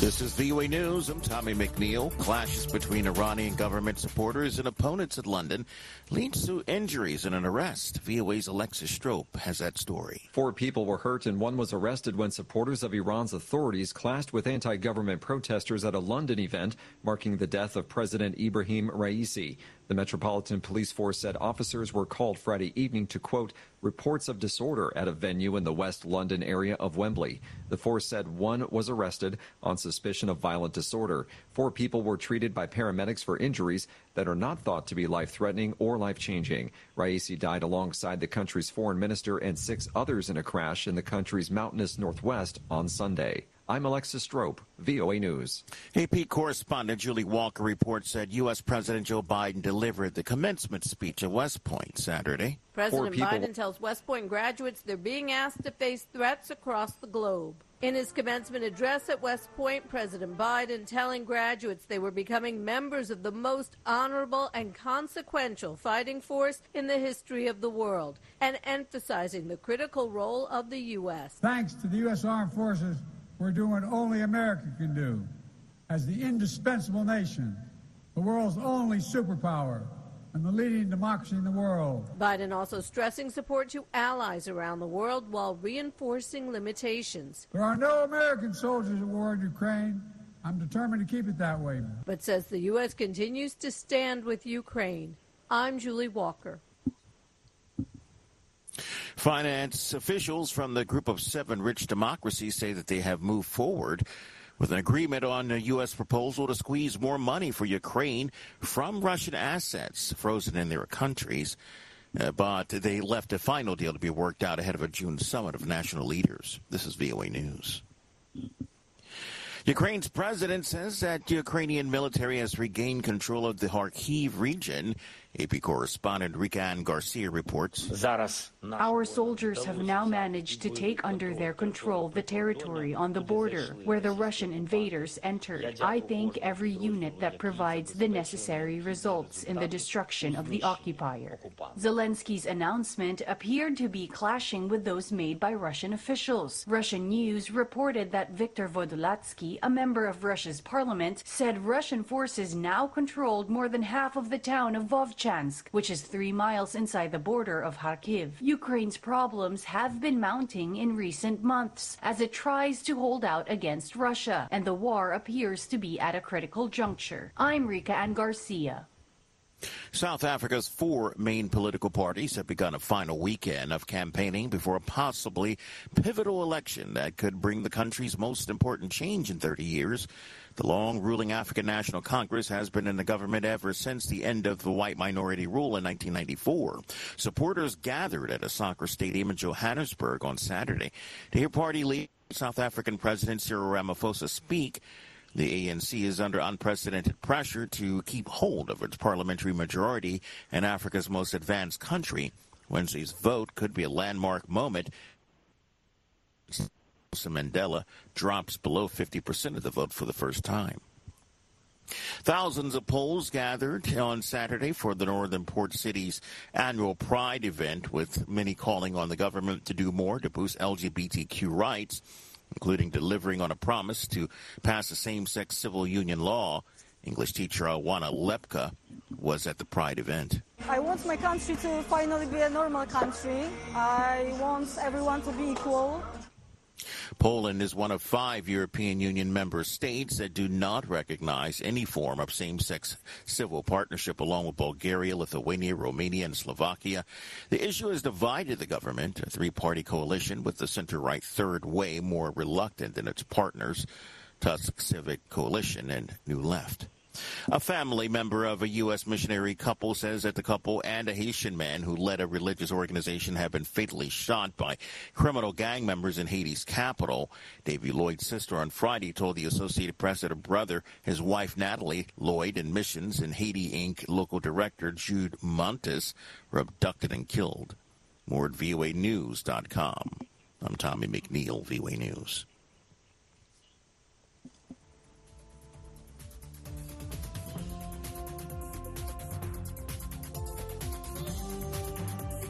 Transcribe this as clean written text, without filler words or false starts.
This is VOA News. I'm Tommy McNeil. Clashes between Iranian government supporters and opponents in London leads to injuries and an arrest. VOA's Alexis Strope has that story. 4 people were hurt and 1 was arrested when supporters of Iran's authorities clashed with anti-government protesters at a London event marking the death of President Ibrahim Raisi. The Metropolitan Police Force said officers were called Friday evening to, quote, reports of disorder at a venue in the West London area of Wembley. The force said 1 was arrested on suspicion of violent disorder. 4 people were treated by paramedics for injuries that are not thought to be life-threatening or life-changing. Raisi died alongside the country's foreign minister and 6 others in a crash in the country's mountainous northwest on Sunday. I'm Alexis Strope, VOA News. AP correspondent Julie Walker reports that U.S. President Joe Biden delivered the commencement speech at West Point Saturday. President Biden tells West Point graduates they're being asked to face threats across the globe. In his commencement address at West Point, President Biden telling graduates they were becoming members of the most honorable and consequential fighting force in the history of the world, and emphasizing the critical role of the U.S. Thanks to the U.S. Armed Forces, we're doing what only America can do. As the indispensable nation, the world's only superpower, and the leading democracy in the world. Biden also stressing support to allies around the world while reinforcing limitations. There are no American soldiers at war in Ukraine. I'm determined to keep it that way. But says the U.S. continues to stand with Ukraine. I'm Julie Walker. Finance officials from the Group of 7 rich democracies say that they have moved forward with an agreement on a U.S. proposal to squeeze more money for Ukraine from Russian assets frozen in their countries. But they left a final deal to be worked out ahead of a June summit of national leaders. This is VOA News. Ukraine's president says that the Ukrainian military has regained control of the Kharkiv region. AP correspondent Rika Garcia reports. Our soldiers have now managed to take under their control the territory on the border where the Russian invaders entered. I thank every unit that provides the necessary results in the destruction of the occupier. Zelensky's announcement appeared to be clashing with those made by Russian officials. Russian news reported that Viktor Vodolatsky, a member of Russia's parliament, said Russian forces now controlled more than half of the town of Vovchansk, which is 3 miles inside the border of Kharkiv. Ukraine's problems have been mounting in recent months as it tries to hold out against Russia, and the war appears to be at a critical juncture. I'm Rika Garcia. South Africa's 4 main political parties have begun a final weekend of campaigning before a possibly pivotal election that could bring the country's most important change in 30 years. The long-ruling African National Congress has been in the government ever since the end of the white minority rule in 1994. Supporters gathered at a soccer stadium in Johannesburg on Saturday to hear party leader South African President Cyril Ramaphosa speak. The ANC is under unprecedented pressure to keep hold of its parliamentary majority in Africa's most advanced country. Wednesday's vote could be a landmark moment. Nelson Mandela drops below 50% of the vote for the first time. Thousands of Poles gathered on Saturday for the Northern Port City's annual Pride event, with many calling on the government to do more to boost LGBTQ rights, including delivering on a promise to pass a same-sex civil union law. English teacher Awana Lepka was at the Pride event. I want my country to finally be a normal country. I want everyone to be equal. Poland is one of 5 European Union member states that do not recognize any form of same-sex civil partnership, along with Bulgaria, Lithuania, Romania, and Slovakia. The issue has divided the government, a 3-party coalition with the center-right Third Way more reluctant than its partners, Tusk Civic Coalition and New Left. A family member of a U.S. missionary couple says that the couple and a Haitian man who led a religious organization have been fatally shot by criminal gang members in Haiti's capital. Davy Lloyd's sister on Friday told the Associated Press that her brother, his wife Natalie Lloyd, and Missions in Haiti, Inc. local director Jude Montes were abducted and killed. More at voanews.com. I'm Tommy McNeil, VOA News.